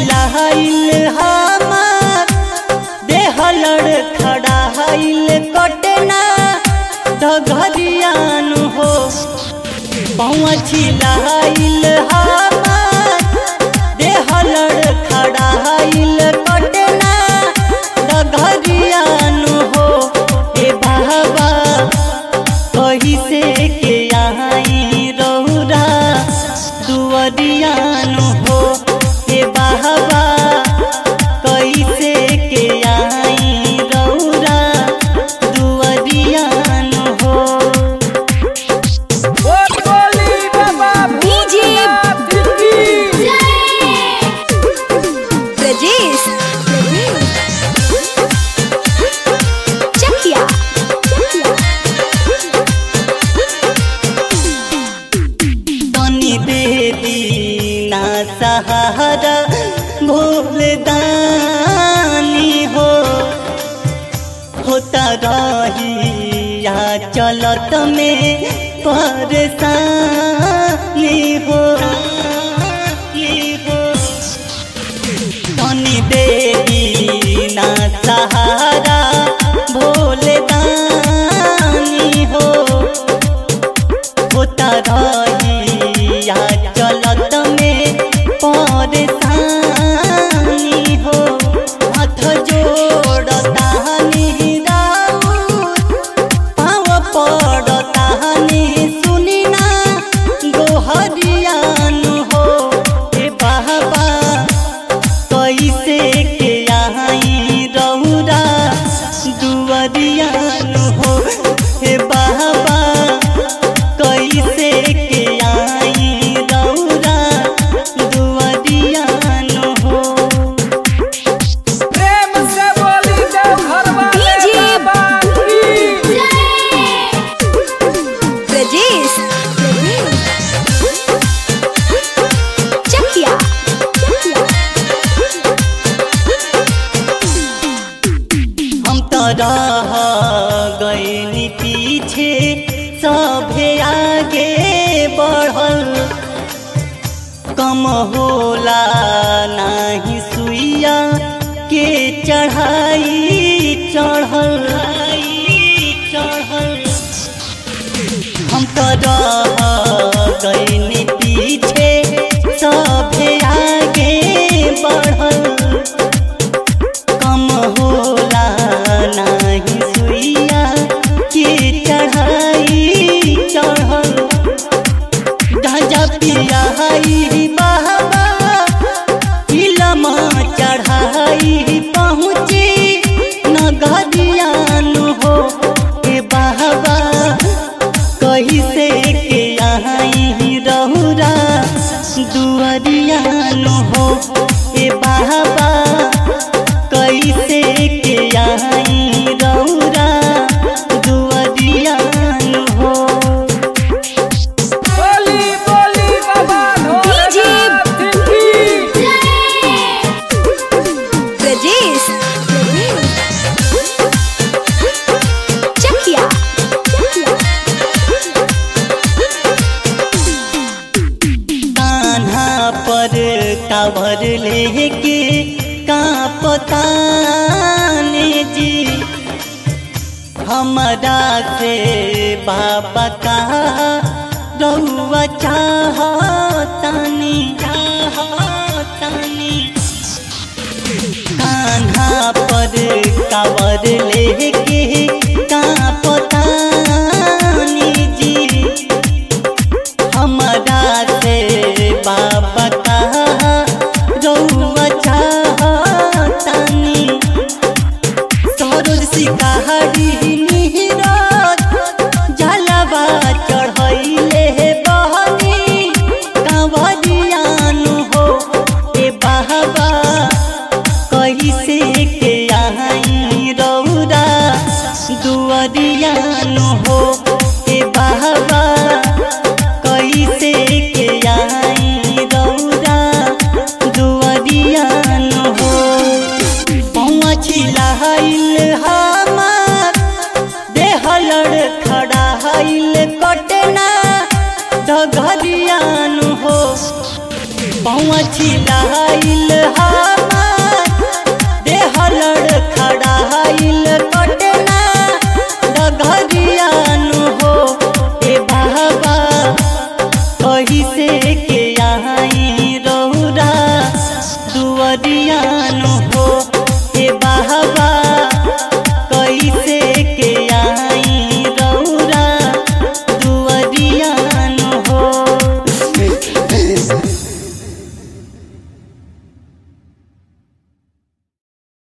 छिलाइल हमार देह लड़खड़ाइल कटना डगरियान हो। पौआ छिलाइल हमार देह लड़खड़ाइल कटना डगरियान हो। ए बाबा कही से के आई रौरा दुअरियान हो। ए बाबा कैसे के आई रौरा दुअरियान हो। तनी दे दीना सहारा भोले दानी हो। होता रही या चलत में परेशानी हो। तनी दे दीना सहारा भोले दानी हो। होता रही या चलत में परेशानी हो। हाथ जोड़ता राउर पाँव पड़ता सुनी ना गोहरियान हो। ए बाबा कैसे के आई रौरा दुअरियान हो। हे बाबा कैसे के आई रौरा दुअरियान हो। प्रेम से बोली देव घरवा हम तो रह गइनी पीछे सभे आगे बढ़ल। कम होला नाही सुइया के चढ़ाई चढ़ल। हम तो रह गइनी पीछे सभे आगे बढ़ल। कम होला नाही सुइया के चढ़ाई चढ़ल। गांजा पियाई बाबा फिल्म चढ़ाई पहुँची नगरियान हो। ए बाबा कैसे के आई रौरा दुअरियान हो। ए बाबा कैसे के आई रौरा दुअरियान हो। बोली बोली बाबा कान्हा पर कावर लेके कांपता ने जी। हमरा से बाबा का रउआ चाहतानी। कान्हा पर कावर लेके कांपता ने जी। हमरा से बाबा का रउआ चाहतानी। सरोज सिकाहरी नीरज जलवा चढ़ैले बहनी कांवरियान हो। ए बाबा कैसे के आई रौरा दुअरियान हो। ए बाबा कैसे के आई रौरा दुअरियान हो। पौआ छिलाइल हमार देह लड़खड़ाइल कटना डगरियान हो। पौआ छिलाइल नगरियान हो।